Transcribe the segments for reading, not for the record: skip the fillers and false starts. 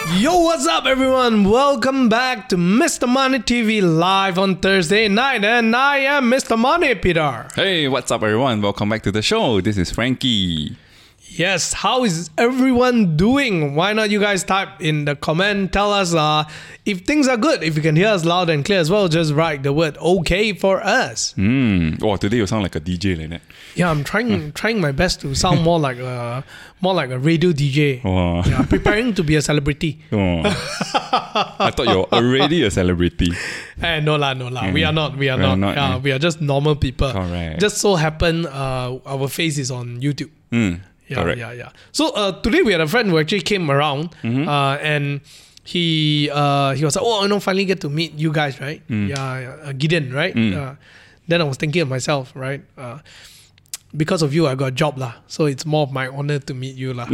Yo, what's up, everyone? Welcome back to Mr. Money TV live on Thursday night, and I am Mr. Money, Peter. Hey, what's up, everyone? Welcome back to the show. This is Frankie. Yes, how is everyone doing? Why not you guys type in the comment, tell us if things are good. If you can hear us loud and clear as well, just write the word okay for us. Oh, today you sound like a DJ like that. Yeah, I'm trying my best to sound more like a radio DJ. Oh. Yeah, preparing to be a celebrity. Oh. I thought you're already a celebrity. No lah. We are not. We are just normal people. Correct. Just so happen our face is on YouTube. Correct. Yeah. So today we had a friend who actually came around and he was like, finally get to meet you guys, right? Gideon, right? Then I was thinking of myself, right? Because of you, I got a job lah. So it's more of my honor to meet you lah. Do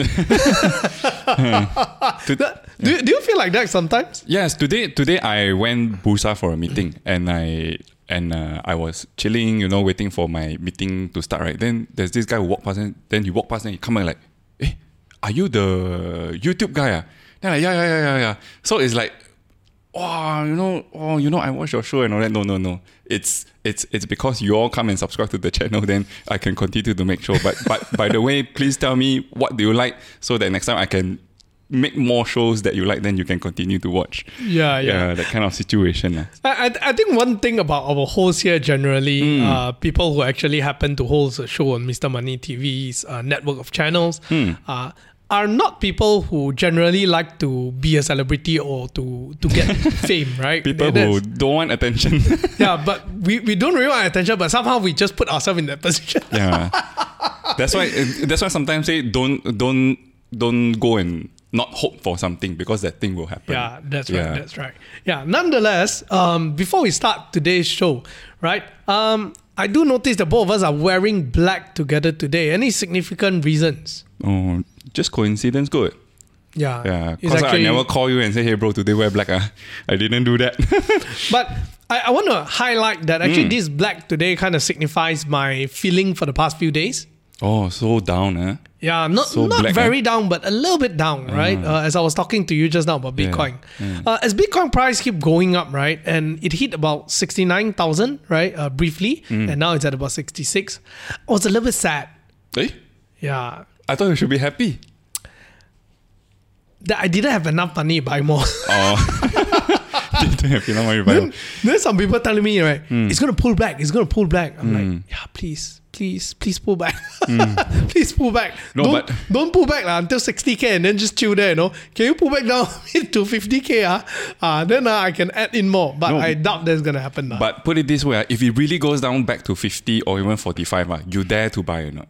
you feel like that sometimes? Yes. Today I went Bursa for a meeting and I was chilling, waiting for my meeting to start, right? Then there's this guy who walked past, and then he walked past and he come and like, hey, are you the YouTube guy? Then I'm like, yeah. So it's like, I watch your show and all that. No. It's because you all come and subscribe to the channel, then I can continue to make show. But by the way, please tell me what do you like so that next time I can make more shows that you like, then you can continue to watch. Yeah, that kind of situation. I think one thing about our hosts here generally, people who actually happen to host a show on Mr. Money TV's network of channels, are not people who generally like to be a celebrity or to get fame, right? People who don't want attention. Yeah, but we don't really want attention, but somehow we just put ourselves in that position. Yeah, that's why sometimes say don't go and not hope for something because that thing will happen. Yeah, that's right. Yeah, nonetheless, before we start today's show, right? I do notice that both of us are wearing black together today. Any significant reasons? Oh, just coincidence, good. Yeah. Because I never call you and say, hey bro, today wear black. I didn't do that. But I want to highlight that actually this black today kind of signifies my feeling for the past few days. Oh, so down, Yeah, not black, very down, but a little bit down, right? As I was talking to you just now about Bitcoin. As Bitcoin price keep going up, right? And it hit about 69,000, right? Briefly. And now it's at about 66. I was a little bit sad. Eh? Yeah. I thought you should be happy. That I didn't have enough money to buy more. Didn't have enough money to buy more. Then some people telling me, right, it's going to pull back. I'm like, yeah, please pull back. Please pull back. Don't pull back until 60k and then just chill there, Can you pull back down to 50k? Then I can add in more. But I doubt that's going to happen now. But put it this way, if it really goes down back to 50 or even 45, you dare to buy or not?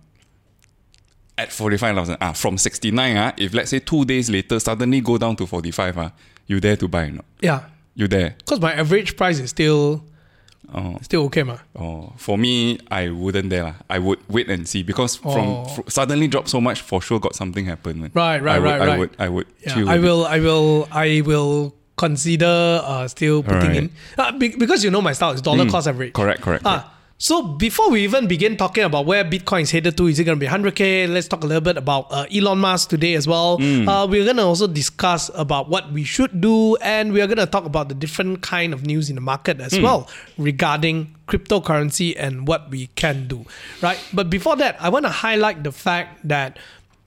At 45,000, from 69, if let's say 2 days later suddenly go down to 45, you dare to buy or not? Yeah. You dare? Because my average price is still okay, ma. For me, I wouldn't dare. I would wait and see because from suddenly drop so much, for sure got something happen. Right. I would. Yeah, I will consider still putting in because my style is dollar cost average. Correct. So before we even begin talking about where Bitcoin is headed to, is it going to be 100k? Let's talk a little bit about Elon Musk today as well. We're going to also discuss about what we should do, and we are going to talk about the different kind of news in the market as well regarding cryptocurrency and what we can do, right? But before that, I want to highlight the fact that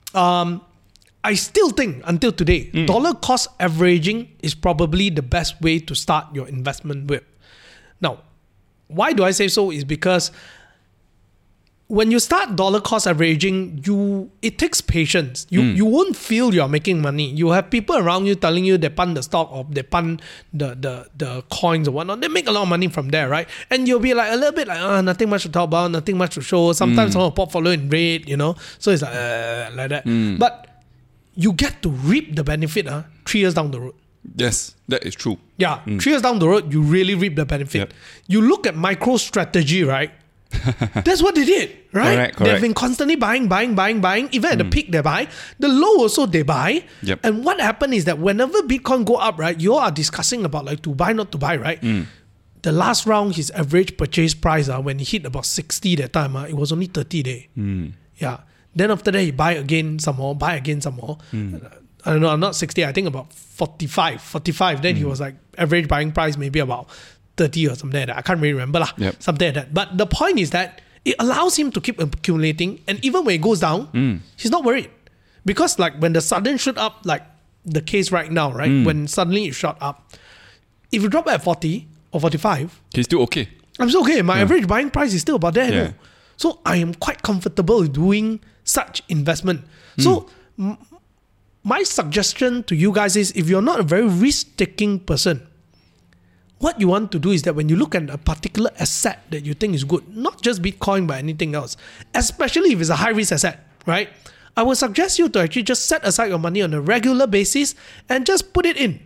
I still think until today, dollar cost averaging is probably the best way to start your investment with. Now, why do I say so? Is because when you start dollar cost averaging, it takes patience. You won't feel you're making money. You have people around you telling you they pun the stock or they pun the coins or whatnot. They make a lot of money from there, right? And you'll be like a little bit like, nothing much to talk about, nothing much to show. Sometimes some of the portfolio in red, So it's like that. But you get to reap the benefit 3 years down the road. Yes, that is true. Yeah, 3 years down the road, you really reap the benefit. Yep. You look at MicroStrategy, right? That's what they did, right? Correct. They've been constantly buying. Even at the peak, they buy. The low also, they buy. Yep. And what happened is that whenever Bitcoin go up, right, you all are discussing about like to buy, not to buy, right? The last round, his average purchase price, when he hit about 60 that time, it was only 30 day. Yeah. Then after that, he buy again some more. I don't know, not 60, I think about 45. Then he was like, average buying price maybe about 30 or something like that. I can't really remember lah. Yep. Something like that. But the point is that it allows him to keep accumulating, and even when it goes down, he's not worried. Because like when the sudden shoot up, like the case right now, right? When suddenly it shot up, if you drop at 40 or 45, He's still okay. I'm still okay. My average buying price is still about there. Yeah. No? So I am quite comfortable doing such investment. So my suggestion to you guys is, if you're not a very risk-taking person, what you want to do is that when you look at a particular asset that you think is good, not just Bitcoin but anything else, especially if it's a high-risk asset, right? I would suggest you to actually just set aside your money on a regular basis and just put it in.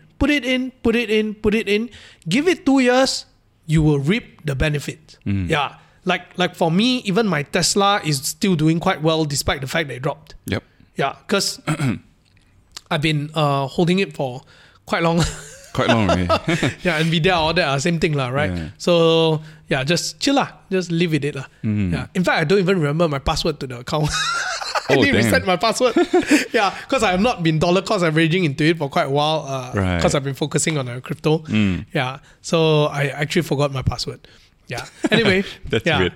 Give it 2 years, you will reap the benefit. Yeah. Like for me, even my Tesla is still doing quite well despite the fact that it dropped. Yep. Yeah, because I've been holding it for quite long. Quite long already. Yeah, Nvidia, all that, same thing lah, right? Yeah. So yeah, just chill lah, just live with it lah. Yeah. In fact, I don't even remember my password to the account. I need to reset my password. Yeah, because I have not been dollar cost averaging into it for quite a while. Because I've been focusing on crypto. Yeah, so I actually forgot my password. Yeah. Anyway, That's yeah.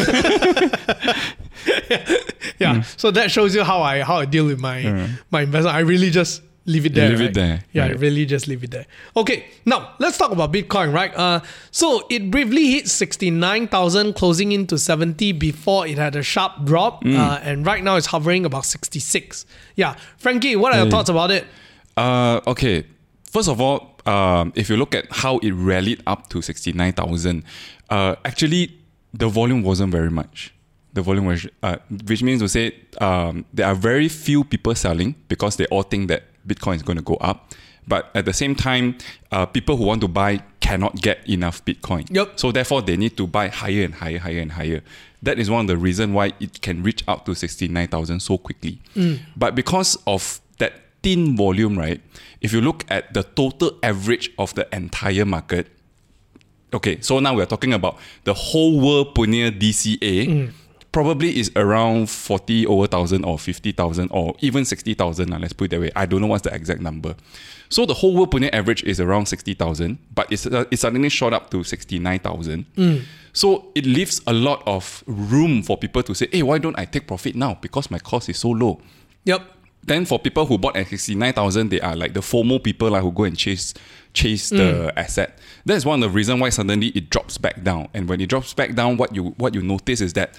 weird. Yeah. So that shows you how I deal with my investment. I really just leave it there. Leave it right? there, Yeah, I right. really just leave it there. Okay, now let's talk about Bitcoin, right? So it briefly hit 69,000, closing into 70 before it had a sharp drop. And right now it's hovering about 66. Yeah. Frankie, what are your thoughts about it? Okay. First of all, if you look at how it rallied up to 69,000, actually the volume wasn't very much. The volume was, which means to say there are very few people selling because they all think that Bitcoin is going to go up. But at the same time, people who want to buy cannot get enough Bitcoin. Yep. So therefore, they need to buy higher and higher. That is one of the reasons why it can reach out to 69,000 so quickly. But because of that thin volume, right? If you look at the total average of the entire market, okay, so now we're talking about the whole world Punya DCA, probably is around 40,000 or 50,000 or even 60,000. Let's put it that way. I don't know what's the exact number. So the whole world Punya average is around 60,000, but it suddenly shot up to 69,000. So it leaves a lot of room for people to say, hey, why don't I take profit now? Because my cost is so low. Yep. Then for people who bought at 69,000, they are like the FOMO people who go and chase the asset. That's one of the reasons why suddenly it drops back down. And when it drops back down, what you notice is that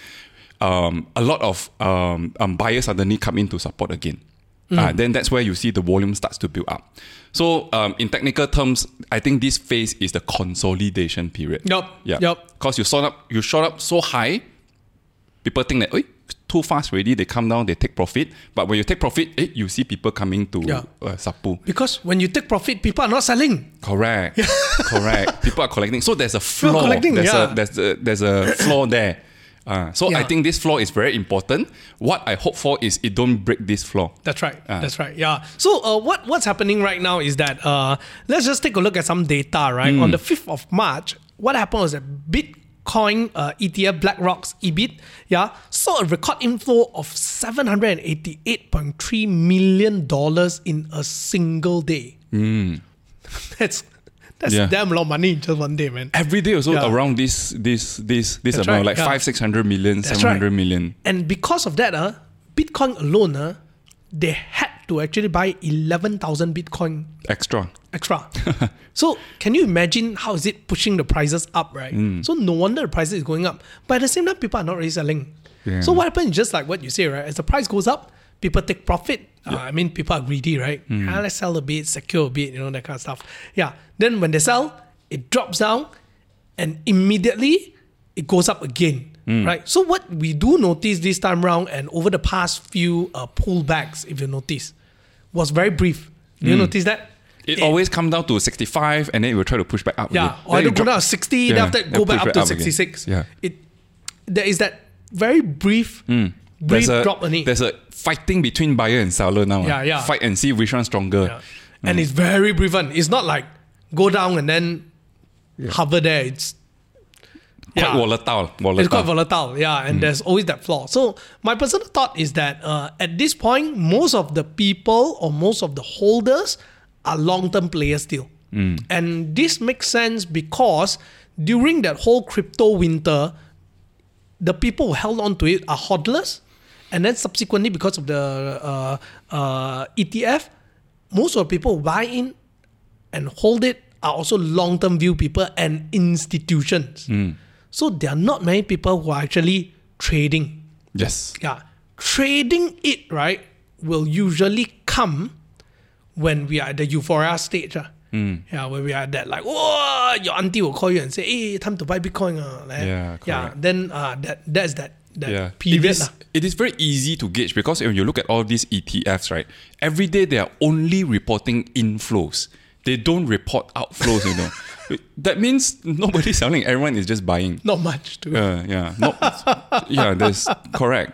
a lot of buyers suddenly come in to support again. Then that's where you see the volume starts to build up. So in technical terms, I think this phase is the consolidation period. Yep. Because you shot up so high, people think that, too fast already, they come down, they take profit. But when you take profit, you see people coming to Sapu. Because when you take profit, people are not selling. Correct. People are collecting. So there's a floor. There's a floor there. I think this floor is very important. What I hope for is it don't break this floor. That's right. That's right. Yeah. So what's happening right now is that let's just take a look at some data, right? On the 5th of March, what happened was that Bitcoin ETF, BlackRock's EBIT, saw a record inflow of $788.3 million in a single day. That's damn lot of money in just one day, man. Every day also around this amount, right, like 500-600 million, 700 million. And because of that, Bitcoin alone, they had to actually buy 11,000 Bitcoin extra. So can you imagine how is it pushing the prices up, right? So no wonder the price is going up. But at the same time, people are not really selling. So what happens is just like what you say, right? As the price goes up, people take profit. People are greedy, right? Let's sell a bit, secure a bit, that kind of stuff. Yeah. Then when they sell, it drops down and immediately it goes up again, right? So what we do notice this time around and over the past few pullbacks, if you notice, was very brief. Do you notice that? It always comes down to 65 and then it will try to push back up. Or it'll go down to 60, then after that go back up to 66. There is that very brief drop only. There's a fighting between buyer and seller now. Fight and see which one's stronger. And it's very brief. It's not like go down and then hover there. It's Quite volatile. It's quite volatile, and there's always that flaw. So my personal thought is that at this point, most of the people or most of the holders are long-term players still. And this makes sense because during that whole crypto winter, the people who held on to it are hodlers. And then subsequently, because of the ETF, most of the people who buy in and hold it are also long-term view people and institutions. So there are not many people who are actually trading. Yes. Yeah. Trading it, right, will usually come when we are at the euphoria stage. Yeah, when we are at that, like, whoa, your auntie will call you and say, hey, time to buy Bitcoin. Then that's that period. It is very easy to gauge because when you look at all these ETFs, right, every day they are only reporting inflows. They don't report outflows, That means nobody's selling. Everyone is just buying. Not much too. That's correct.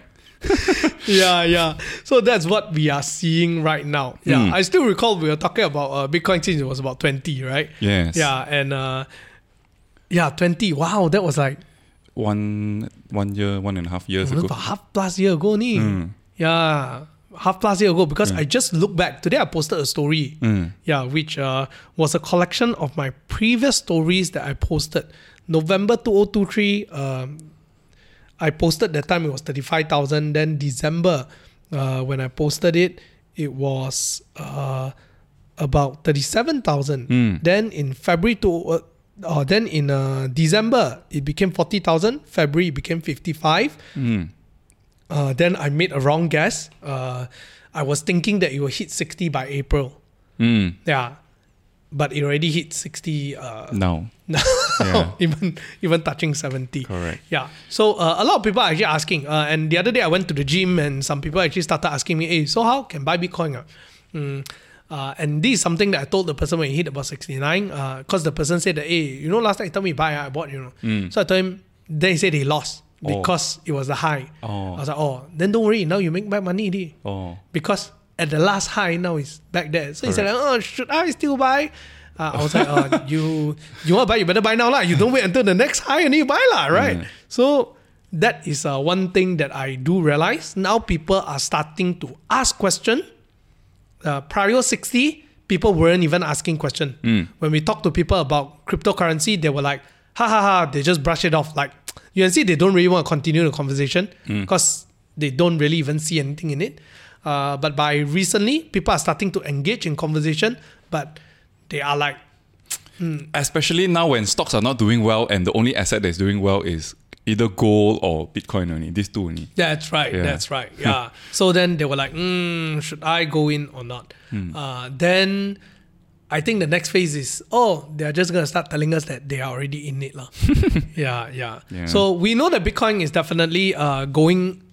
So that's what we are seeing right now. I still recall we were talking about Bitcoin since it was about 20, right? Yes. And 20. Wow, that was like 1 year, 1.5 years ago. About half plus year ago, half plus year ago, because I just looked back. Today I posted a story, which was a collection of my previous stories that I posted. November 2023, I posted that time it was 35,000. Then December, when I posted it, it was about 37,000. Then in February then in December it became 40,000. February it became 55. Then I made a wrong guess. I was thinking that it will hit 60 by April. But it already hit 60 now. even touching 70. Correct. So a lot of people are actually asking, and the other day I went to the gym and some people actually started asking me, hey, so how can buy Bitcoin? And this is something that I told the person when he hit about 69, because the person said that, hey, last time you told me buy, I bought, So I told him, then he said he lost because it was the high. I was like, then don't worry, now you make back money. Because at the last high, now it's back there. So he said, should I still buy? I was like, you want to buy, you better buy now. You don't wait until the next high and you buy, right? So that is one thing that I do realize. Now people are starting to ask questions. Prior 60, people weren't even asking questions. When we talk to people about cryptocurrency, they were like, they just brush it off. Like, you can see they don't really want to continue the conversation because they don't really even see anything in it. But by recently, people are starting to engage in conversation, but they are like... Especially now when stocks are not doing well and the only asset that's doing well is either gold or Bitcoin only, these two only. That's right. So then they were like, should I go in or not? Then I think the next phase is, they're just going to start telling us that they are already in it. Yeah. So we know that Bitcoin is definitely going...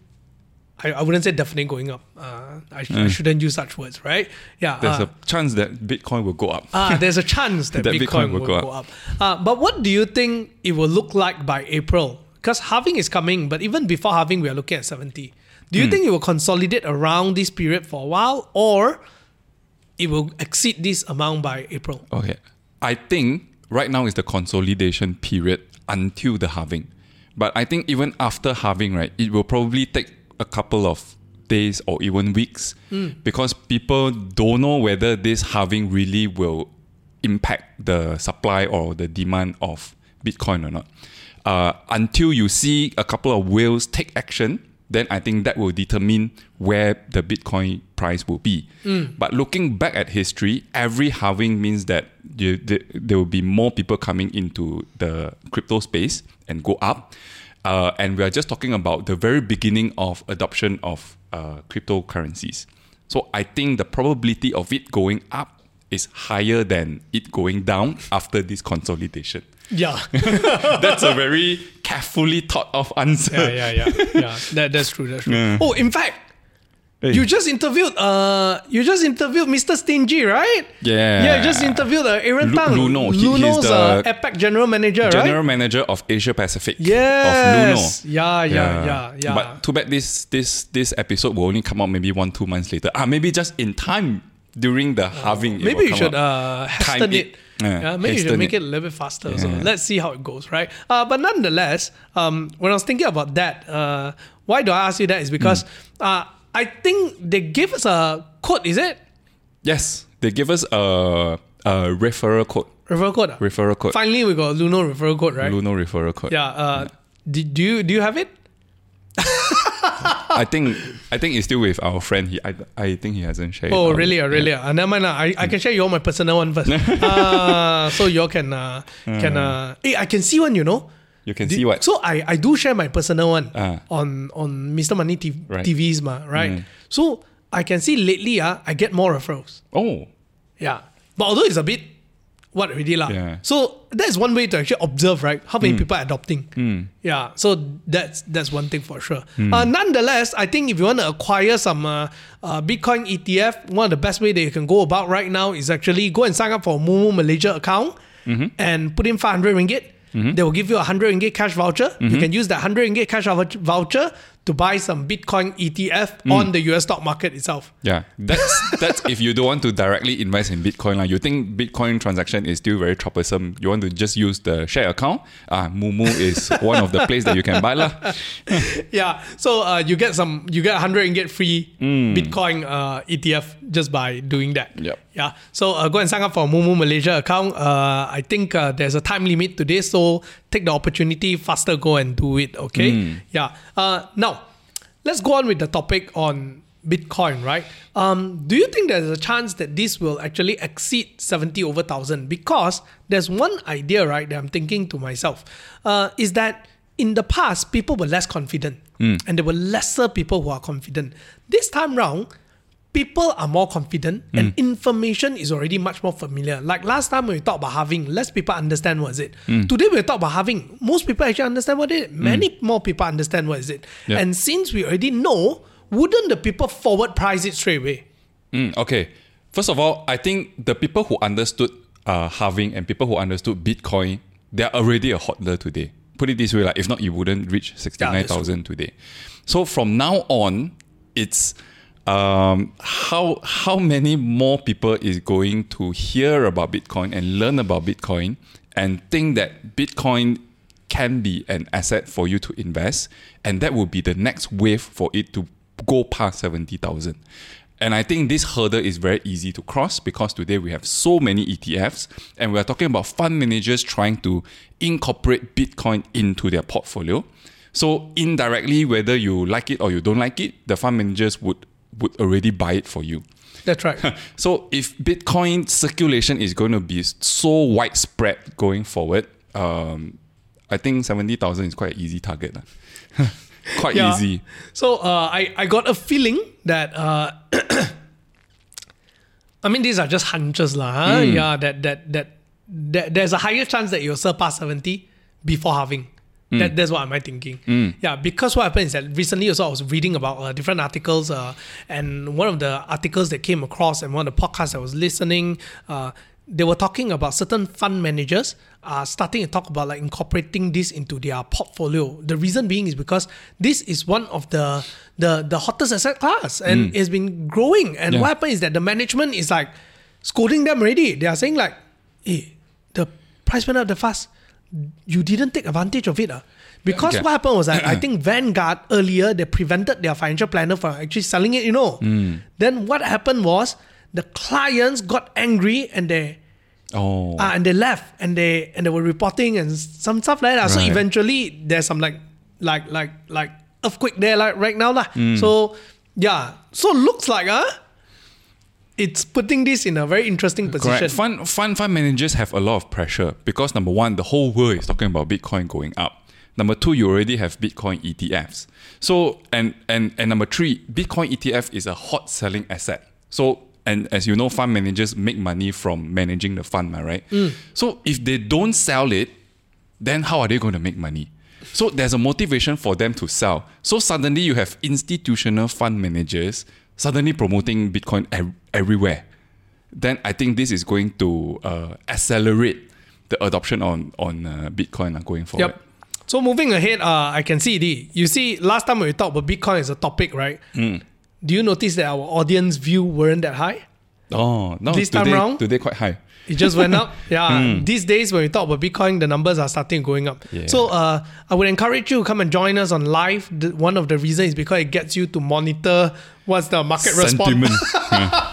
I wouldn't say definitely going up. I shouldn't use such words, right? There's a chance that Bitcoin will go up. There's a chance that Bitcoin will go up. But what do you think it will look like by April? Because halving is coming, but even before halving, we are looking at 70. Do you think it will consolidate around this period for a while, or it will exceed this amount by April? Okay. I think right now is the consolidation period until the halving. But I think even after halving, right, it will probably take a couple of days or even weeks because people don't know whether this halving really will impact the supply or the demand of Bitcoin or not. Until you see a couple of whales take action, then I think that will determine where the Bitcoin price will be. But looking back at history, every halving means that there will be more people coming into the crypto space and go up. And we are just talking about the very beginning of adoption of cryptocurrencies. So I think the probability of it going up is higher than it going down after this consolidation. Yeah. That's a very carefully thought of answer. Yeah. That's true. Oh, in fact, you just interviewed Mr. Stingy, right? Yeah. You just interviewed Aaron Tang. Luno. Luno's APAC general manager, right? General manager of Asia Pacific. Yes. Of Luno. Yeah. But too bad this episode will only come out maybe 1-2 months later. Maybe just in time during the halving. Maybe you should hasten it. Maybe you should make it a little bit faster. So let's see how it goes, right? But nonetheless, when I was thinking about that, why do I ask you that is because I think they gave us a code, is it? Yes, they give us a referral code. Referral code? Referral code. Finally, we got a Luno referral code, right? Luno referral code. Yeah. Do you have it? I think it's still with our friend. I think he hasn't shared. Oh, really? Really? Never mind. I can share you all my personal one first. So you all can hey, I can see one. You know. You can see what? So I do share my personal one on Mr. Money TVs, right? So I can see lately, I get more referrals. Oh. Yeah. But although it's a bit, what already lah. Yeah. So that's one way to actually observe, right? How many people are adopting. Yeah. So that's one thing for sure. Nonetheless, I think if you want to acquire some Bitcoin ETF, one of the best way that you can go about right now is actually go and sign up for a Moomoo Malaysia account and put in 500 ringgit. They will give you a 100 ringgit cash voucher. You can use that 100 ringgit cash voucher to buy some Bitcoin ETF on the US stock market itself. Yeah, that's if you don't want to directly invest in Bitcoin. You think Bitcoin transaction is still very troublesome. You want to just use the share account. Moomoo is one of the places that you can buy lah. Yeah, so you get 100 ringgit free Bitcoin ETF just by doing that. Yep. Yeah, so go and sign up for a Moomoo Malaysia account. I think there's a time limit to this, so take the opportunity, faster go and do it, okay? Yeah. Now, let's go on with the topic on Bitcoin, right? Do you think there's a chance that this will actually exceed 70 over 1,000? Because there's one idea, right, that I'm thinking to myself, is that in the past, people were less confident and there were lesser people who are confident. This time round, people are more confident and information is already much more familiar. Like last time when we talked about halving, less people understand what is it. Today we talk about halving, most people actually understand what it is. Many more people understand what is it. Yep. And since we already know, wouldn't the people forward price it straight away? Okay. First of all, I think the people who understood halving and people who understood Bitcoin, they're already a hodler today. Put it this way, if not, you wouldn't reach 69,000 today. So from now on, it's how many more people is going to hear about Bitcoin and learn about Bitcoin and think that Bitcoin can be an asset for you to invest, and that will be the next wave for it to go past 70,000. And I think this hurdle is very easy to cross because today we have so many ETFs and we are talking about fund managers trying to incorporate Bitcoin into their portfolio. So indirectly, whether you like it or you don't like it, the fund managers would already buy it for you. That's right. So if Bitcoin circulation is going to be so widespread going forward, I think 70,000 is quite an easy target. Quite easy. So I got a feeling that I mean these are just hunches lah. Yeah, that there's a higher chance that you'll surpass 70 before halving. That's what am I thinking. Yeah, because what happened is that recently also I was reading about different articles and one of the articles that came across and one of the podcasts I was listening, they were talking about certain fund managers starting to talk about incorporating this into their portfolio. The reason being is because this is one of the hottest asset class and it's been growing. And what happened is that the management is scolding them already. They are saying hey, the price went up that fast. You didn't take advantage of it. Because what happened was I think Vanguard earlier, they prevented their financial planner from actually selling it, Then what happened was the clients got angry and they left and they were reporting and some stuff like that. Right. So eventually there's some like earthquake there right now. So yeah. So looks like it's putting this in a very interesting position. Correct. Fund managers have a lot of pressure because number one, the whole world is talking about Bitcoin going up. Number two, you already have Bitcoin ETFs. So and number three, Bitcoin ETF is a hot selling asset. So and as you know, fund managers make money from managing the fund, right? So if they don't sell it, then how are they going to make money? So there's a motivation for them to sell. So suddenly you have institutional fund managers suddenly promoting Bitcoin everywhere. Then I think this is going to accelerate the adoption on Bitcoin going forward. Yep. So moving ahead, I can see you see last time when we talked about Bitcoin as a topic, right? Do you notice that our audience view weren't that high? Oh, no, This time round? today quite high. It just went up. Yeah. These days, when we talk about Bitcoin, the numbers are starting going up. Yeah. So I would encourage you to come and join us on live. One of the reasons is because it gets you to monitor what's the market Sentiment. response.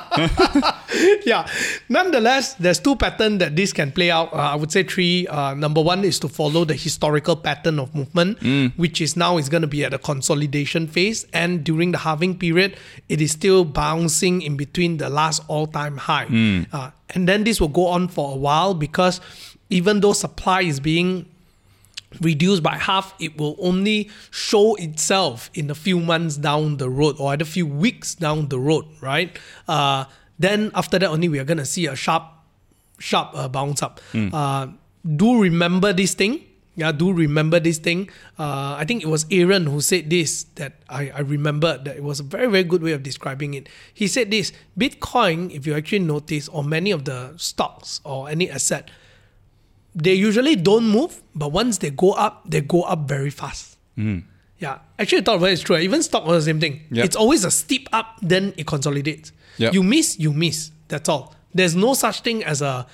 Yeah. Nonetheless, there's two patterns that this can play out. I would say three. Number one is to follow the historical pattern of movement, which is now is going to be at a consolidation phase. And during the halving period, it is still bouncing in between the last all-time high. And then this will go on for a while because even though supply is being reduced by half, it will only show itself in a few months down the road or at a few weeks down the road, right? Then after that only we are going to see a sharp bounce up. Do remember this thing. Yeah, do remember this thing. I think it was Aaron who said this, that I remember that it was a very, very good way of describing it. He said this, Bitcoin, if you actually notice, or many of the stocks or any asset, they usually don't move, but once they go up very fast. Yeah, actually I thought about it's true. Even stock was the same thing. Yep. It's always a steep up, then it consolidates. Yep. You miss. That's all. There's no such thing as there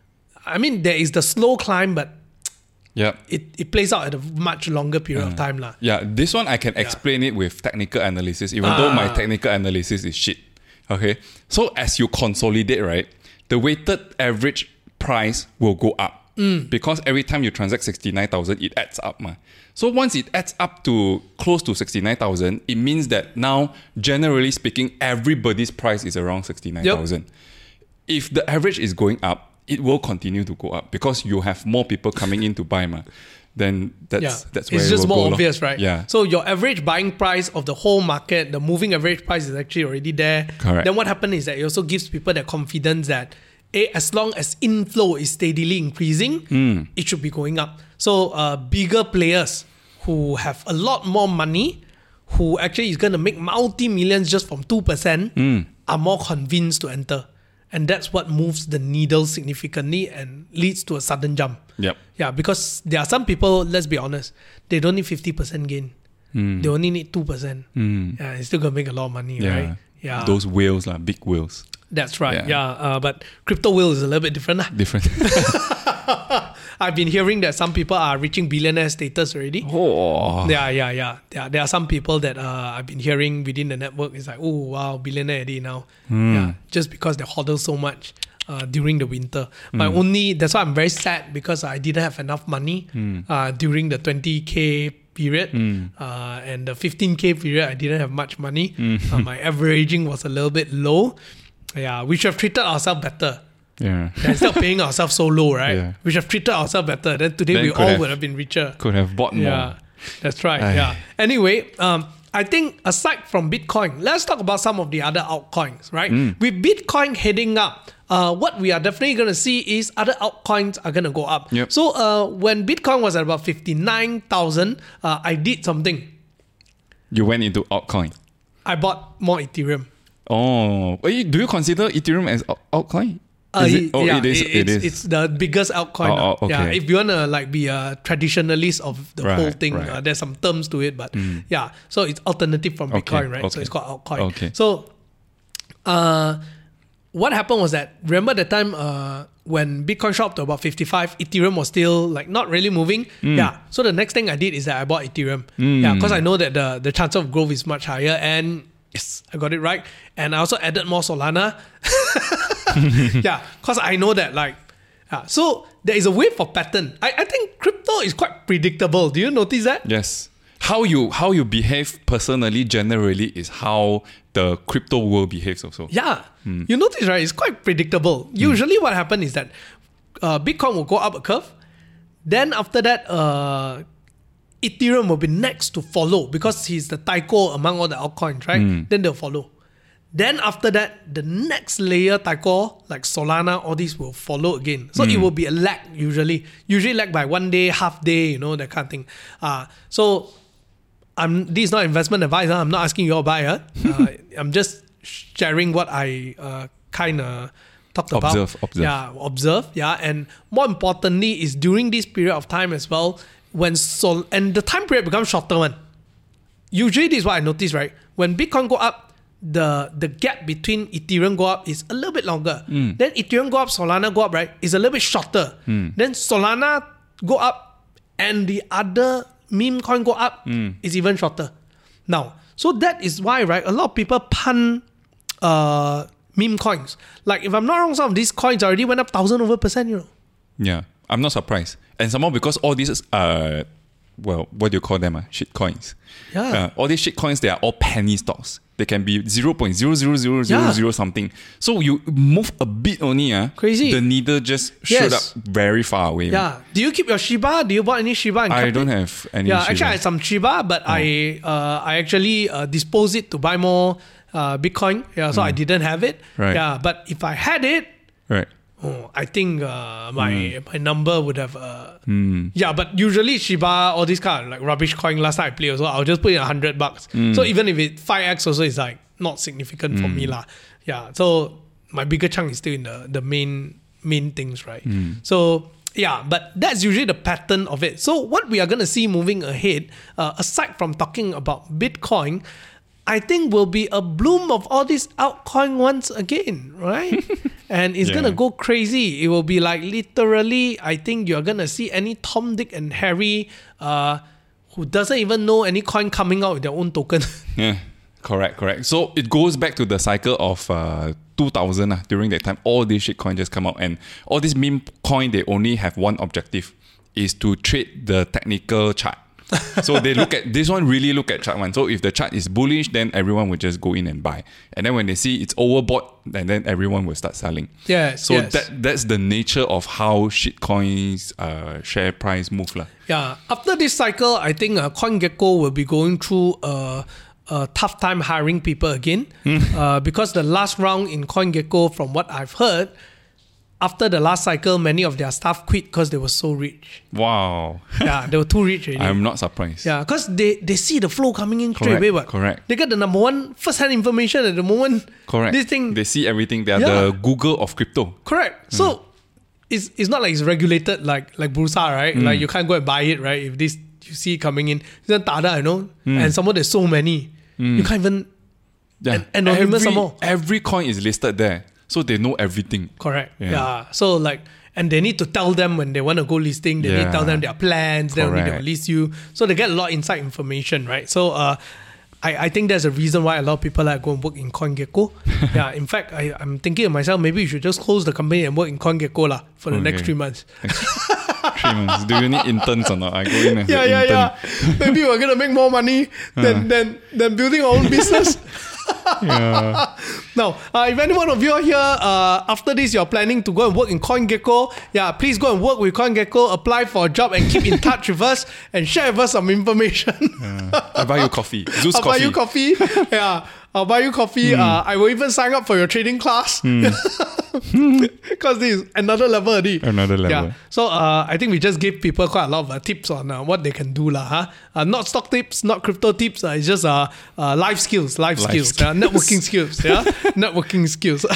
is the slow climb, but Yeah. it plays out at a much longer period of time. Yeah, this one I can explain it with technical analysis, even though my technical analysis is shit. Okay. So as you consolidate, right, the weighted average price will go up. Because every time you transact 69,000, it adds up. So once it adds up to close to 69,000, it means that now, generally speaking, everybody's price is around 69,000. Yep. If the average is going up, it will continue to go up because you have more people coming in to buy. Then that's where it's just it will more go obvious, right? Yeah. So your average buying price of the whole market, the moving average price is actually already there. Correct. Then what happens is that it also gives people that confidence that as long as inflow is steadily increasing, it should be going up. So bigger players who have a lot more money, who actually is going to make multi-millions just from 2%, are more convinced to enter. And that's what moves the needle significantly and leads to a sudden jump. Yep. Yeah, because there are some people, let's be honest, they don't need 50% gain. They only need 2%. Yeah, it's still going to make a lot of money, right? Yeah. Those whales, big whales. That's right. Yeah. But crypto whale is a little bit different. Different. I've been hearing that some people are reaching billionaire status already. Oh. Yeah. There are some people that I've been hearing within the network. It's like, oh wow, billionaire already now. Yeah, just because they hodl so much during the winter. That's why I'm very sad because I didn't have enough money during the 20K period and the 15K period. I didn't have much money. My averaging was a little bit low. Yeah, we should have treated ourselves better. Yeah. Instead of paying ourselves so low, right? Yeah. We should have treated ourselves better. Then today we all would have been richer. Could have bought more. Yeah, that's right. Yeah. Anyway, I think aside from Bitcoin, let's talk about some of the other altcoins, right? With Bitcoin heading up, what we are definitely going to see is other altcoins are going to go up. Yep. So when Bitcoin was at about 59,000, I did something. You went into altcoin. I bought more Ethereum. Oh, do you consider Ethereum as altcoin? It is. It's the biggest altcoin. Okay. Yeah, if you want to be a traditionalist of the whole thing, right. there's some terms to it, but yeah. So it's alternative from Bitcoin, right? Okay. So it's called altcoin. Okay. So, what happened was that, remember the time when Bitcoin shot up to about 55, Ethereum was still not really moving. Yeah. So the next thing I did is that I bought Ethereum. Yeah, because I know that the chance of growth is much higher, and yes, I got it right. And I also added more Solana. Yeah, because I know that so there is a wave of pattern. I think crypto is quite predictable. Do you notice that? Yes. How you behave personally generally is how the crypto world behaves also. Yeah. You notice, right? It's quite predictable. Usually what happens is that Bitcoin will go up a curve. Then after that, Ethereum will be next to follow because he's the Tycho among all the altcoins, right? Then they'll follow. Then after that, the next layer Tycho, like Solana, all these will follow again. So it will be a lag usually lag by 1 day, half day, that kind of thing. So this is not investment advice. I'm not asking you all to buy. I'm just sharing what I kind of talked about. Observe. Yeah, and more importantly is during this period of time as well, and the time period becomes shorter one. Usually this is what I noticed, right? When Bitcoin go up, the gap between Ethereum go up is a little bit longer. Then Ethereum go up, Solana go up, right? Is a little bit shorter. Then Solana go up and the other meme coin go up is even shorter. Now, so that is why, right, a lot of people pun meme coins. Like if I'm not wrong, some of these coins already went up 1,000 over %, you know. Yeah, I'm not surprised. And some more because all these well, what do you call them? Shit coins. Yeah. All these shit coins, they are all penny stocks. They can be 0.00000 something. So you move a bit only, crazy. The needle just shoot up very far away. Yeah. Do you keep your Shiba? Do you bought any Shiba? And I don't have any Yeah, Shiba. actually I had some Shiba, but I actually disposed it to buy more Bitcoin. Yeah, so I didn't have it. Right. Yeah, but if I had it, Right. I think my number would have. Yeah, but usually Shiba, all these kind of like rubbish coin. Last time I played also, I'll just put in $100. So even if it 5x also, it's like not significant for me lah. Yeah, so my bigger chunk is still in the main things, right? So yeah, but that's usually the pattern of it. So what we are gonna see moving ahead, aside from talking about Bitcoin, I think will be a bloom of all these altcoin once again, right? And it's gonna go crazy. It will be like literally, I think you're gonna see any Tom, Dick, and Harry who doesn't even know any coin coming out with their own token. Yeah, correct. So it goes back to the cycle of 2000 during that time. All these shit coins just come out, and all these meme coin, they only have one objective, is to trade the technical chart. So they really look at chart one. So if the chart is bullish, then everyone will just go in and buy. And then when they see it's overbought, and then everyone will start selling. So that's the nature of how shitcoins share price move lah. Yeah. After this cycle, I think CoinGecko will be going through a tough time hiring people again. Because the last round in CoinGecko, from what I've heard, after the last cycle, many of their staff quit because they were so rich. Wow. Yeah, they were too rich already. I'm not surprised. Yeah, because they see the flow coming in straight away. But Correct. They get the number one first-hand information at the moment. Correct. This thing. They see everything. They are the Google of crypto. Correct. So it's not like it's regulated like Bursa, right? Like you can't go and buy it, right? If this you see it coming in, it's tada, you know? And some more there's so many. You can't even anonymous some more. Every coin is listed there. So they know everything. Correct. Yeah. So like, and they need to tell them when they want to go listing, they need to tell them their plans, then they will list you. So they get a lot of inside information, right? So I think there's a reason why a lot of people like go and work in CoinGecko. Yeah. In fact, I'm thinking of myself, maybe you should just close the company and work in CoinGecko lah for the next 3 months. 3 months. Do you need interns or not? I go in as an intern. Yeah. Maybe we're gonna make more money than building our own business. Yeah. Now, if any one of you are here, after this, you're planning to go and work in CoinGecko, please go and work with CoinGecko, apply for a job and keep in touch with us and share with us some information. I'll buy you coffee. Zeus I'll buy you coffee. Yeah. I'll buy you coffee. I will even sign up for your trading class. Because this is another level already. Another level. Yeah. So I think we just gave people quite a lot of tips on what they can do. Not stock tips, not crypto tips. It's just life skills. Networking skills. Yeah. Networking skills.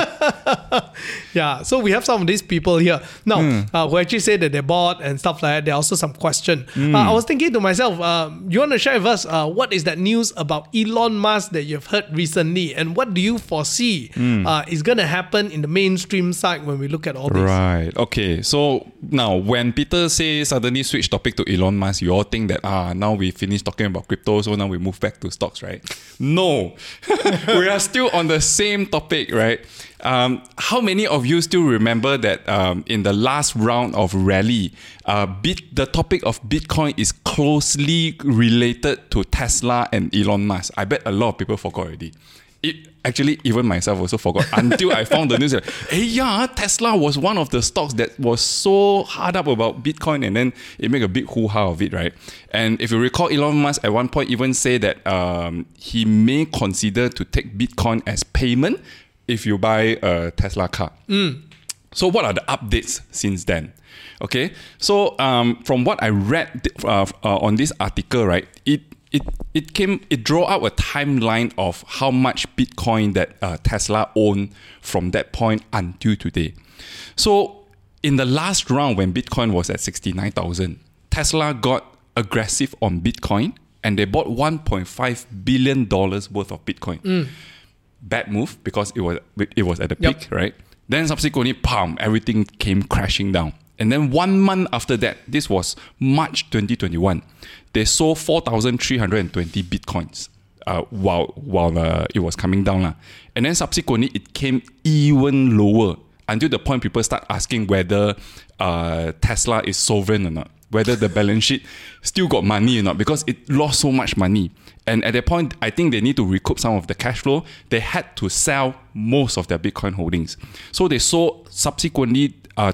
Yeah. So we have some of these people here. Now, who actually say that they bought and stuff like that. There are also some question. I was thinking to myself, you want to share with us what is that news about Elon Musk that you've heard recently, and what do you foresee is going to happen in the mainstream side when we look at all this? Right. Okay. So now when Peter says suddenly switch topic to Elon Musk, you all think that now we finished talking about crypto, so now we move back to stocks, right? No. We are still on the same topic, right? How many of you still remember that in the last round of rally, the topic of Bitcoin is closely related to Tesla and Elon Musk? I bet a lot of people forgot already. Actually, even myself also forgot until I found the news that, Tesla was one of the stocks that was so hard up about Bitcoin, and then it made a big hoo-ha of it, right? And if you recall, Elon Musk at one point even said that he may consider to take Bitcoin as payment if you buy a Tesla car. So what are the updates since then? Okay, so from what I read on this article, right, it drew out a timeline of how much Bitcoin that Tesla owned from that point until today. So in the last round when Bitcoin was at 69,000, Tesla got aggressive on Bitcoin and they bought $1.5 billion worth of Bitcoin. bad move because it was at the peak, right? Then subsequently, everything came crashing down. And then 1 month after that, this was March 2021, they sold 4,320 Bitcoins while it was coming down. And then subsequently, it came even lower until the point people start asking whether Tesla is sovereign or not, whether the balance sheet still got money or not, because it lost so much money. And at that point, I think they need to recoup some of the cash flow. They had to sell most of their Bitcoin holdings. So they sold subsequently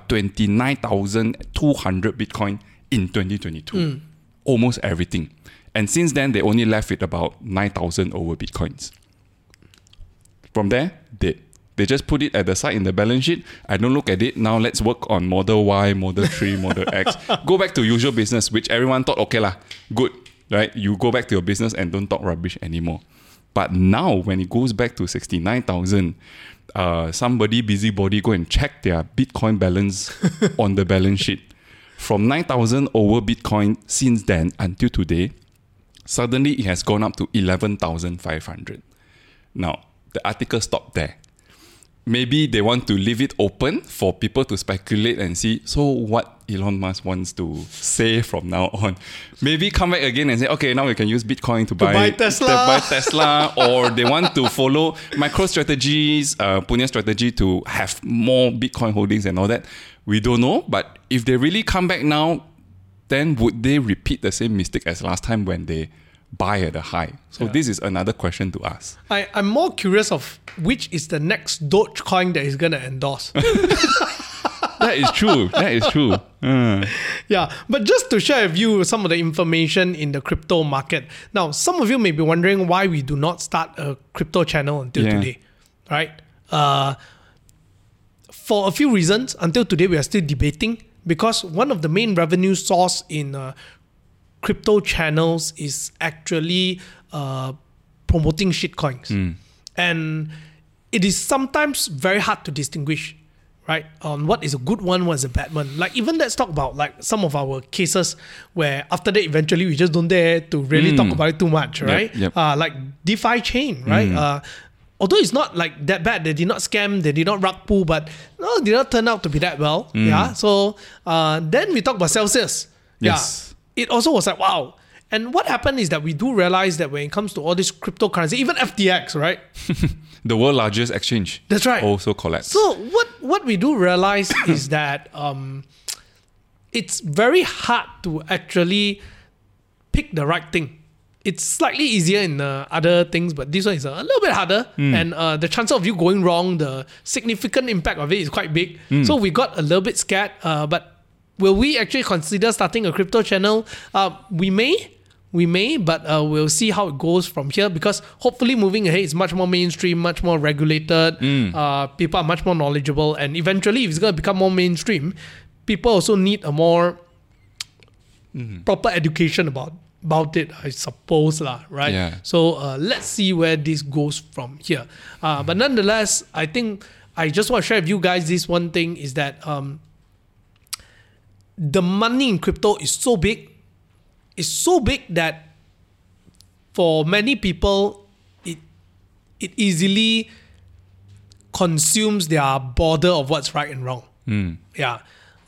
29,200 Bitcoin in 2022. Almost everything. And since then, they only left with about 9,000 over Bitcoins. From there, dead. They just put it at the side in the balance sheet. I don't look at it. Now let's work on Model Y, Model 3, Model X. Go back to usual business, which everyone thought, okay lah, good, right? You go back to your business and don't talk rubbish anymore. But now when it goes back to 69,000, somebody, busybody, go and check their Bitcoin balance on the balance sheet. From 9,000 over Bitcoin since then until today, suddenly it has gone up to 11,500. Now, the article stopped there. Maybe they want to leave it open for people to speculate and see, so what Elon Musk wants to say from now on. Maybe come back again and say, okay, now we can use Bitcoin to buy Tesla. Or they want to follow MicroStrategy's Punya strategy to have more Bitcoin holdings and all that. We don't know. But if they really come back now, then would they repeat the same mistake as last time when they buy at a high? So this is another question to ask. I'm more curious of which is the next Dogecoin that he's going to endorse. That is true. Yeah, but just to share with you some of the information in the crypto market. Now, some of you may be wondering why we do not start a crypto channel until today, right? For a few reasons, until today we are still debating, because one of the main revenue source in crypto channels is actually promoting shitcoins. And it is sometimes very hard to distinguish, right, on what is a good one, what is a bad one. Like even let's talk about like some of our cases where after that eventually we just don't dare to really talk about it too much, right? Like DeFi chain, right? Although it's not like that bad, they did not scam, they did not rug pull, but no, it did not turn out to be that well. Yeah. So then we talk about Celsius. Yes. Yeah. It also was like, wow. And what happened is that we do realize that when it comes to all this cryptocurrency, even FTX, right? The world's largest exchange. That's right. Also collapsed. So what we do realize is that it's very hard to actually pick the right thing. It's slightly easier in other things, but this one is a little bit harder. And the chance of you going wrong, the significant impact of it is quite big. So we got a little bit scared. But will we actually consider starting a crypto channel? We may, but we'll see how it goes from here, because hopefully moving ahead, it's much more mainstream, much more regulated. People are much more knowledgeable. And eventually, if it's going to become more mainstream, people also need a more proper education about it, I suppose, right? Yeah. So let's see where this goes from here. But nonetheless, I think I just want to share with you guys this one thing is that the money in crypto is so big. It's so big that for many people, it easily consumes their border of what's right and wrong. Yeah.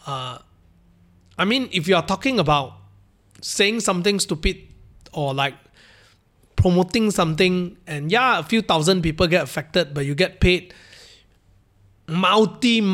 I mean, if you are talking about saying something stupid or like promoting something, and a few thousand people get affected, but you get paid multi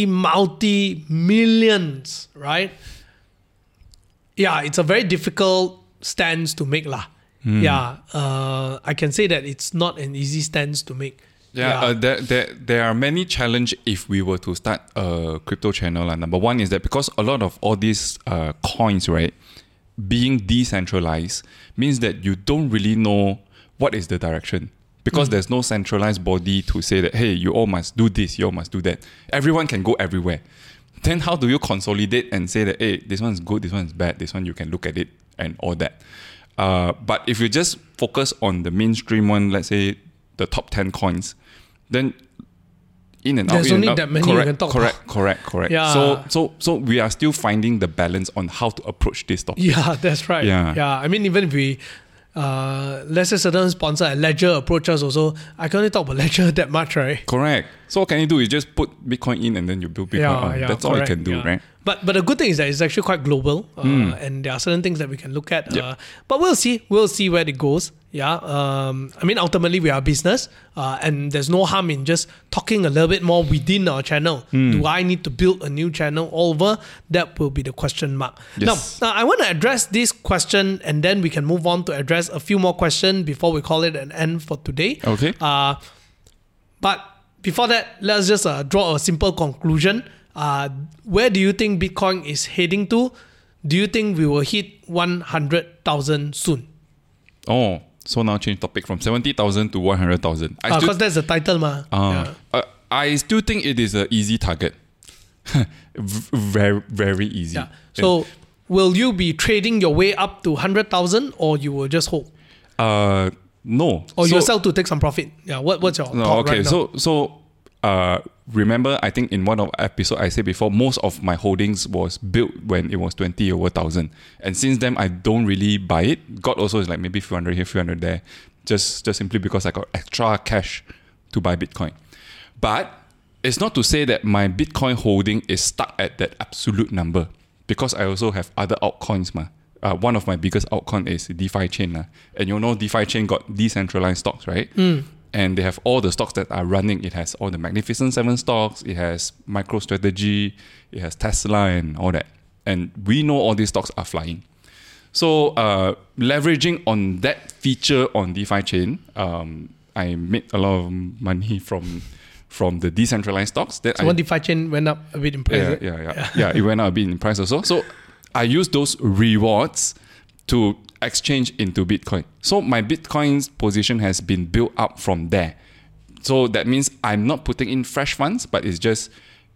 millions, right? Yeah, it's a very difficult stance to make lah. I can say that it's not an easy stance to make. There are many challenges if we were to start a crypto channel. Number one is that because a lot of all these coins, right, being decentralized means that you don't really know what is the direction, because there's no centralized body to say that, hey, you all must do this, you all must do that. Everyone can go everywhere. Then how do you consolidate and say that, hey, this one's good, this one's bad, this one you can look at it and all that. But if you just focus on the mainstream one, let's say the top 10 coins, then in and out. There's only that many you can talk about. Correct. Yeah. So we are still finding the balance on how to approach this topic. Yeah, that's right. Yeah. I mean, even if we let's say certain sponsor at Ledger approach us also, I can only talk about Ledger that much, right? Correct. So what can you do? You just put Bitcoin in and then you build Bitcoin on. That's all you can do, right? But the good thing is that it's actually quite global, and there are certain things that we can look at. But we'll see where it goes. Yeah. I mean, ultimately we are a business, and there's no harm in just talking a little bit more within our channel. Do I need to build a new channel all over? That will be the question mark. Yes. Now I want to address this question, and then we can move on to address a few more questions before we call it an end for today. Okay. But before that, let's just draw a simple conclusion. Where do you think Bitcoin is heading to? Do you think we will hit 100,000 soon? Oh, so now change topic from 70,000 to 100,000. Because that's the title, ma. I still think it is an easy target. Very, very easy. Yeah. So, will you be trading your way up to 100,000, or you will just hold? No. Or you'll sell to take some profit? Yeah. What's your thought right now? So remember, I think in one of episode I said before, most of my holdings was built when it was 20 over 1,000, and since then I don't really buy it. God also is like maybe 300 here, 300 there, just simply because I got extra cash to buy Bitcoin. But it's not to say that my Bitcoin holding is stuck at that absolute number, because I also have other altcoins. One of my biggest altcoin is DeFi Chain. And you know DeFi Chain got decentralized stocks, right? And they have all the stocks that are running. It has all the Magnificent Seven stocks. It has MicroStrategy. It has Tesla and all that. And we know all these stocks are flying. So leveraging on that feature on DeFi Chain, I made a lot of money from the decentralized stocks. When DeFi Chain went up a bit in price. Yeah, it went up a bit in price also. So I use those rewards to exchange into Bitcoin. So my Bitcoin's position has been built up from there. So that means I'm not putting in fresh funds, but it's just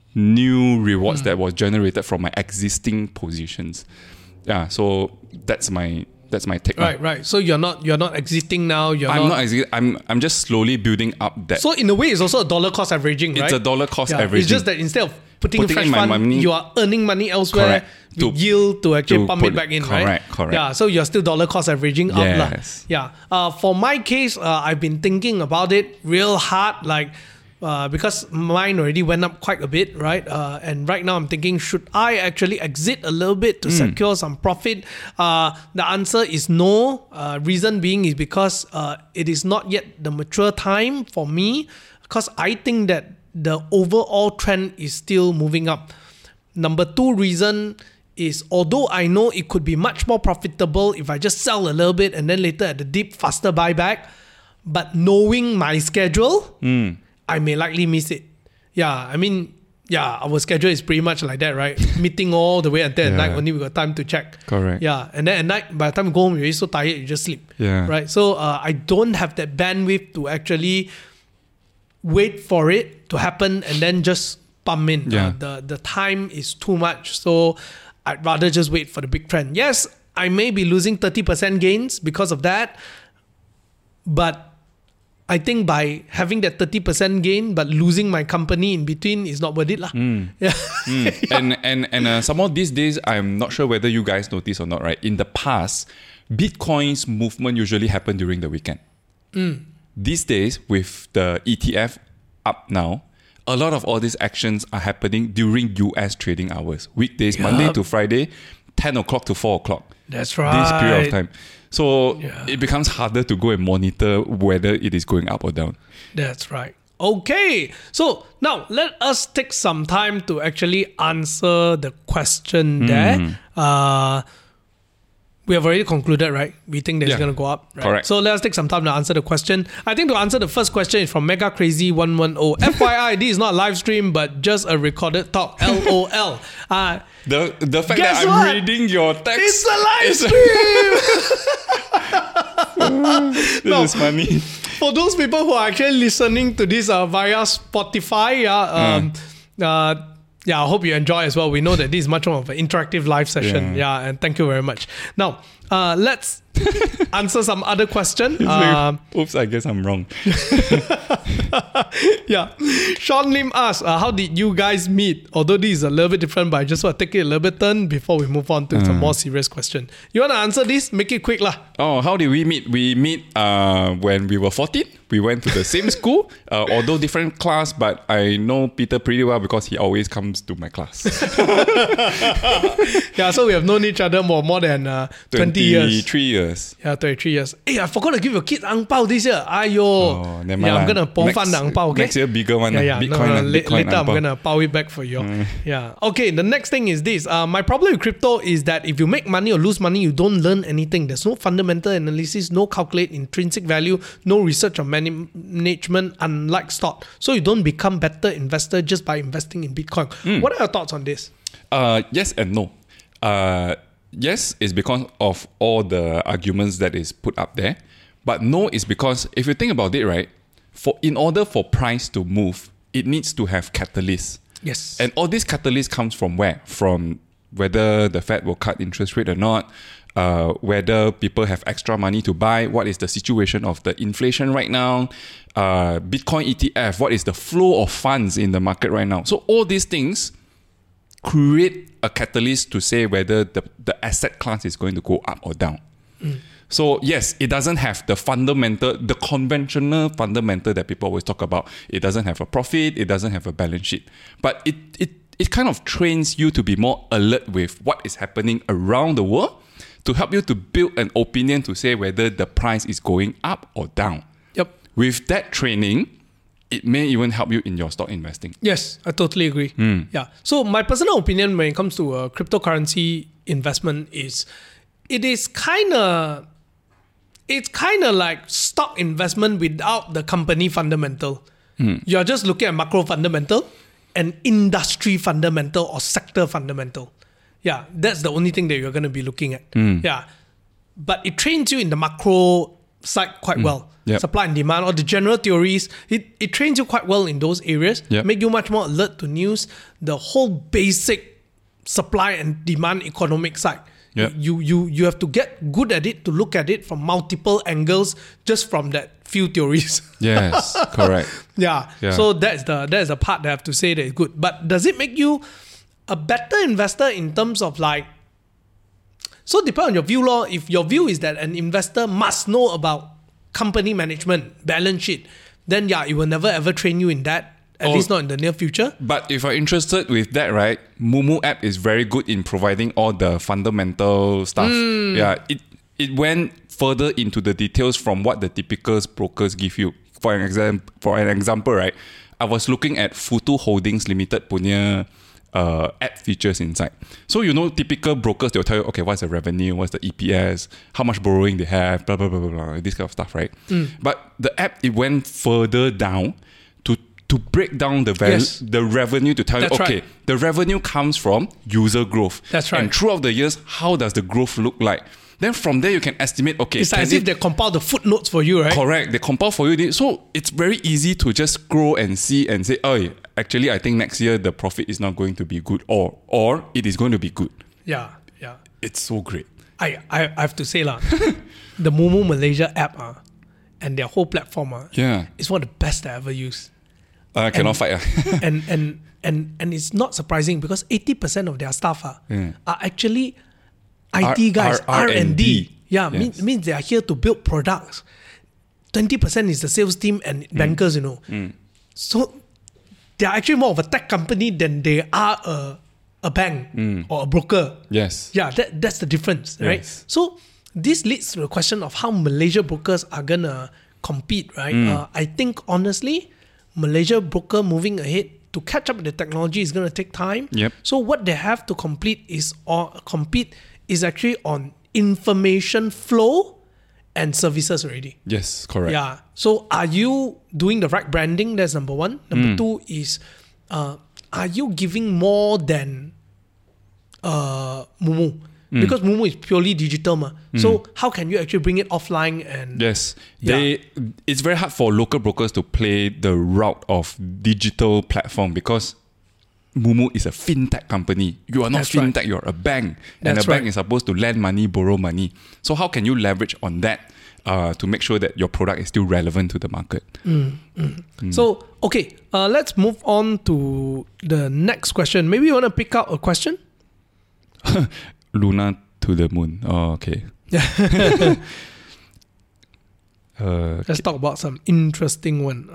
new rewards that was generated from my existing positions. Yeah, so that's my take. Right. So you're not exiting now. I'm not exiting. I'm just slowly building up that. So in a way, it's also a dollar cost averaging, right? It's a dollar cost averaging. It's just that instead of putting in fresh my fund, money, you are earning money elsewhere with yield to actually pump it back in, right? Correct. Yeah, so you're still dollar cost averaging up. Yes. Yeah. For my case, I've been thinking about it real hard, because mine already went up quite a bit, right? And right now I'm thinking, should I actually exit a little bit to secure some profit? The answer is no. Reason being is because it is not yet the mature time for me, because I think that the overall trend is still moving up. Number two reason is, although I know it could be much more profitable if I just sell a little bit and then later at the dip faster buy back, but knowing my schedule, I may likely miss it. Yeah, I mean, our schedule is pretty much like that, right? Meeting all the way until at night, only we got time to check. Correct. Yeah, and then at night, by the time you go home, you're so tired, you just sleep. Yeah. Right? So I don't have that bandwidth to actually wait for it to happen and then just pump in. Yeah. The time is too much. So I'd rather just wait for the big trend. Yes, I may be losing 30% gains because of that, but I think by having that 30% gain but losing my company in between is not worth it. Yeah. And some of these days, I'm not sure whether you guys notice or not, right? In the past, Bitcoin's movement usually happened during the weekend. These days, with the ETF up now, a lot of all these actions are happening during US trading hours. Weekdays, Monday to Friday, 10 o'clock to 4 o'clock. That's right. This period of time. So it becomes harder to go and monitor whether it is going up or down. That's right. Okay. So now let us take some time to actually answer the question there. We have already concluded, right? We think that it's going to go up. Right? Correct. So let us take some time to answer the question. I think to answer the first question is from Mega Crazy 110. FYI, this is not a live stream, but just a recorded talk. LOL. The fact that I'm reading your text. It's a live stream! This is funny. For those people who are actually listening to this via Spotify, I hope you enjoy as well. We know that this is much more of an interactive live session. Yeah, and thank you very much. Now, let's answer some other question. Oops, I guess I'm wrong. Yeah. Sean Lim asks, how did you guys meet? Although this is a little bit different, but I just want to take it a little bit turn before we move on to some more serious question. You want to answer this? Make it quick lah. Oh, how did we meet? We meet when we were 14. We went to the same school, although different class, but I know Peter pretty well because he always comes to my class. Yeah, so we have known each other more than 20 years. 23 years. Yeah, 23 years. Hey, I forgot to give your kids ang pao this year. Ayo. Oh, never mind. I'm going to pao fan the ang pao, okay? Next year, bigger one. Yeah. Bitcoin, Bitcoin later I'm going to pao it back for you. Yeah. Okay, the next thing is this. My problem with crypto is that if you make money or lose money, you don't learn anything. There's no fundamental analysis, no calculate intrinsic value, no research or management, unlike stock. So you don't become better investor just by investing in Bitcoin. What are your thoughts on this? Yes and no. Yes is because of all the arguments that is put up there. But no is because if you think about it, right, in order for price to move, it needs to have catalysts. Yes. And all these catalysts comes from where? From whether the Fed will cut interest rate or not, whether people have extra money to buy, what is the situation of the inflation right now, Bitcoin ETF, what is the flow of funds in the market right now. So all these things create a catalyst to say whether the asset class is going to go up or down. So yes, it doesn't have the conventional fundamental that people always talk about. It doesn't have a profit, it doesn't have a balance sheet. But it kind of trains you to be more alert with what is happening around the world to help you to build an opinion to say whether the price is going up or down. Yep. With that training, it may even help you in your stock investing. Yes, I totally agree. Yeah. So my personal opinion when it comes to cryptocurrency investment is it's kind of like stock investment without the company fundamental. You're just looking at macro fundamental and industry fundamental or sector fundamental. Yeah, that's the only thing that you're going to be looking at. Yeah. But it trains you in the macro side quite well. Yep. Supply and demand or the general theories, it trains you quite well in those areas. Yep. Make you much more alert to news, the whole basic supply and demand economic side. Yep. You have to get good at it to look at it from multiple angles just from that few theories. Yes, correct. Yeah. So that's the part that I have to say that is good. But does it make you a better investor in terms of like, so depend on your view law. If your view is that an investor must know about company management, balance sheet, then yeah, it will never ever train you in that, at least not in the near future. But if you're interested with that, right, Moomoo app is very good in providing all the fundamental stuff. Yeah, it went further into the details from what the typical brokers give you. For an example, right, I was looking at Futu Holdings Limited punya app features inside. So typical brokers, they'll tell you, okay, what's the revenue, what's the EPS, how much borrowing they have, blah blah blah blah blah, this kind of stuff, right? But the app, it went further down to break down the value, the revenue, to tell you, okay, the revenue comes from user growth. That's right. And throughout the years, how does the growth look like? Then from there, you can estimate, okay. It's as if they compile the footnotes for you, right? Correct. They compile for you. So it's very easy to just scroll and see and say, oh, actually, I think next year the profit is not going to be good, or it is going to be good. Yeah. It's so great. I have to say, the Moomoo Malaysia app and their whole platform is one of the best I ever used. Cannot fight. and it's not surprising because 80% of their staff are actually IT guys, R&D. Yeah, yes. means they are here to build products. 20% is the sales team and bankers, So they are actually more of a tech company than they are a bank or a broker. Yes. Yeah, that's the difference, right? Yes. So this leads to the question of how Malaysia brokers are going to compete, right? I think, honestly, Malaysia broker moving ahead to catch up with the technology is going to take time. Yep. So what they have to compete is actually on information flow and services already. Yes, correct. Yeah. So are you doing the right branding? That's number one. Number two is, are you giving more than Moomoo? Because Moomoo is purely digital. So how can you actually bring it offline? And yes, it's very hard for local brokers to play the route of digital platform because Moomoo is a fintech company. You are not That's right. fintech, you're a bank. And That's a bank right. is supposed to lend money, borrow money. So how can you leverage on that to make sure that your product is still relevant to the market? So, okay, let's move on to the next question. Maybe you want to pick out a question? Luna to the moon. Oh, okay. Let's talk about some interesting one.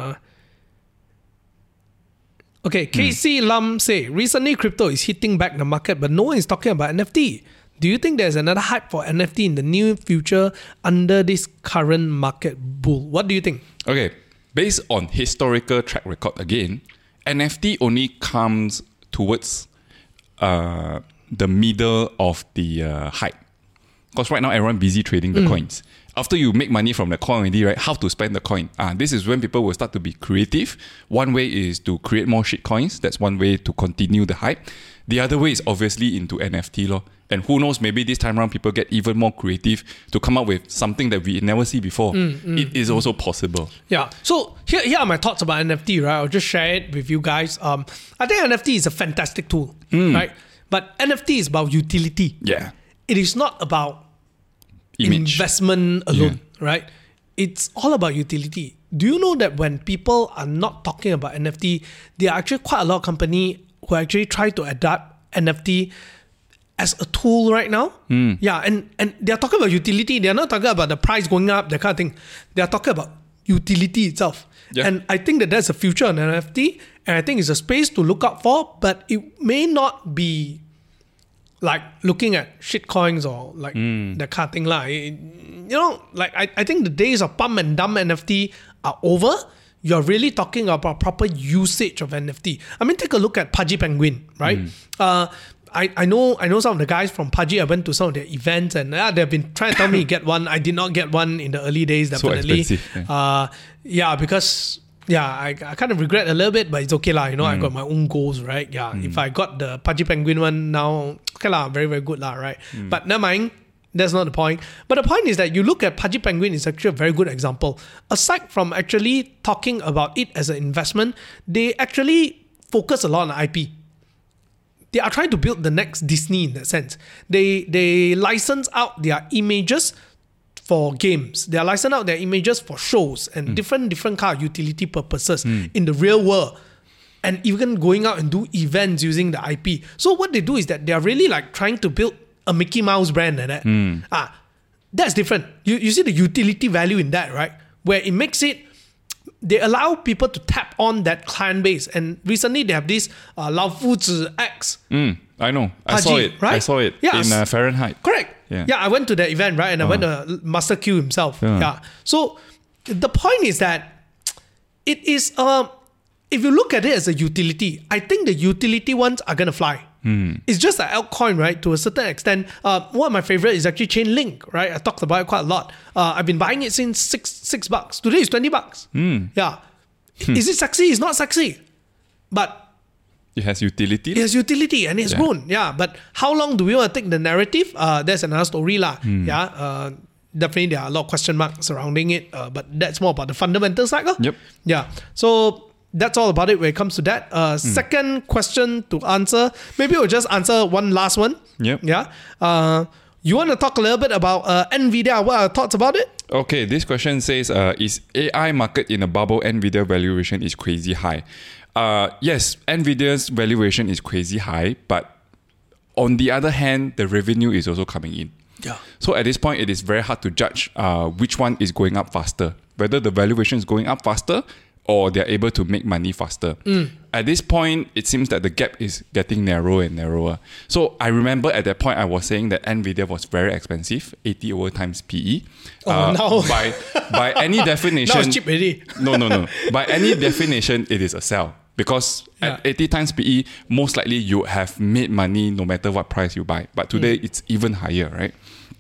Okay, Casey Lam say, recently crypto is hitting back the market, but no one is talking about NFT. Do you think there's another hype for NFT in the near future under this current market bull? What do you think? Okay, based on historical track record again, NFT only comes towards the middle of the hype. Because right now everyone busy trading the coins. After you make money from the coin already, right? How to spend the coin? This is when people will start to be creative. One way is to create more shit coins. That's one way to continue the hype. The other way is obviously into NFT lor. And who knows, maybe this time around people get even more creative to come up with something that we never see before. It is also possible. Yeah. So here are my thoughts about NFT, right? I'll just share it with you guys. I think NFT is a fantastic tool, right? But NFT is about utility. Yeah. It is not about Image. investment alone, right? It's all about utility. Do you know that when people are not talking about NFT, there are actually quite a lot of companies who actually try to adapt NFT as a tool right now? Yeah, and they're talking about utility. They're not talking about the price going up, that kind of thing. They're talking about utility itself. Yeah. And I think that there's a future on NFT, and I think it's a space to look out for, but it may not be like looking at shit coins or like that kind of thing. I think the days of pump and dump NFT are over. You're really talking about proper usage of NFT. I mean, take a look at Pudgy Penguin, right? I know some of the guys from Pudgy. I went to some of their events and they've been trying to tell me get one. I did not get one in the early days, definitely. So expensive. Because I kind of regret a little bit, but it's okay lah. I got my own goals, right? Yeah, if I got the Pudgy Penguin one now, okay lah, very very good lah, right? But never mind. That's not the point. But the point is that you look at Pudgy Penguin is actually a very good example. Aside from actually talking about it as an investment, they actually focus a lot on IP. They are trying to build the next Disney in that sense. They license out their images for games. They are licensing out their images for shows and different kind of utility purposes in the real world. And even going out and do events using the IP. So what they do is that they are really like trying to build a Mickey Mouse brand and that. That's different. You see the utility value in that, right? Where it makes it, they allow people to tap on that client base. And recently they have this Lao Fu Zi X. I know. I Pudgy, saw it. right? I saw it in Fahrenheit. Correct. Yeah. I went to the event, right? And I went to Master Q himself. Yeah. So the point is that it is, if you look at it as a utility, I think the utility ones are going to fly. It's just an altcoin, right? To a certain extent. One of my favorite is actually Chainlink, right? I talked about it quite a lot. I've been buying it since $6. Today it's $20. Yeah. Is it sexy? It's not sexy. But it has utility. It has utility and it's grown. Yeah. But how long do we want to take the narrative? That's another story lah. Yeah. Definitely there are a lot of question marks surrounding it. But that's more about the fundamental side. Yep. Yeah. So that's all about it when it comes to that. Second question to answer. Maybe we'll just answer one last one. Yep. Yeah. You want to talk a little bit about NVIDIA? What are your thoughts about it? Okay, this question says, is AI market in a bubble? NVIDIA valuation is crazy high. Yes, NVIDIA's valuation is crazy high, but on the other hand, the revenue is also coming in. Yeah. So at this point, it is very hard to judge which one is going up faster. Whether the valuation is going up faster or they're able to make money faster. At this point, it seems that the gap is getting narrower and narrower. So I remember at that point, I was saying that NVIDIA was very expensive, 80 over times PE. No. By any definition... Now it's cheap already. No. By any definition, it is a sell. Because at 80 times PE, most likely you have made money no matter what price you buy. But today, it's even higher, right?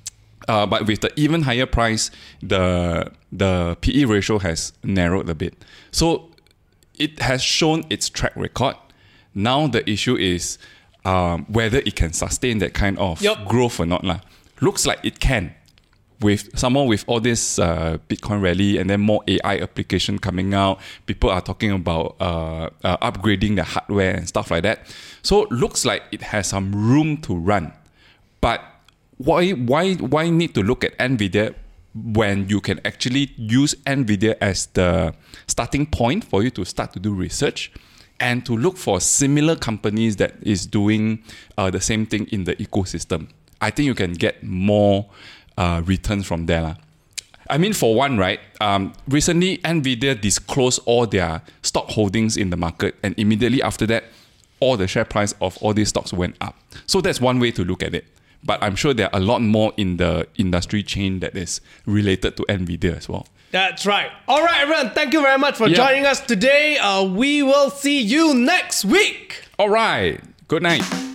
But with the even higher price, the PE ratio has narrowed a bit. So it has shown its track record. Now the issue is whether it can sustain that kind of growth or not. Looks like it can. with all this Bitcoin rally and then more AI application coming out, people are talking about upgrading the hardware and stuff like that. So looks like it has some room to run. But why need to look at NVIDIA when you can actually use NVIDIA as the starting point for you to start to do research and to look for similar companies that is doing the same thing in the ecosystem? I think you can get more returns from there. I mean, for one, right, recently NVIDIA disclosed all their stock holdings in the market, and immediately after that, all the share price of all these stocks went up. So that's one way to look at it. But I'm sure there are a lot more in the industry chain that is related to NVIDIA as well. That's right. All right, everyone. Thank you very much for joining us today. We will see you next week. All right. Good night.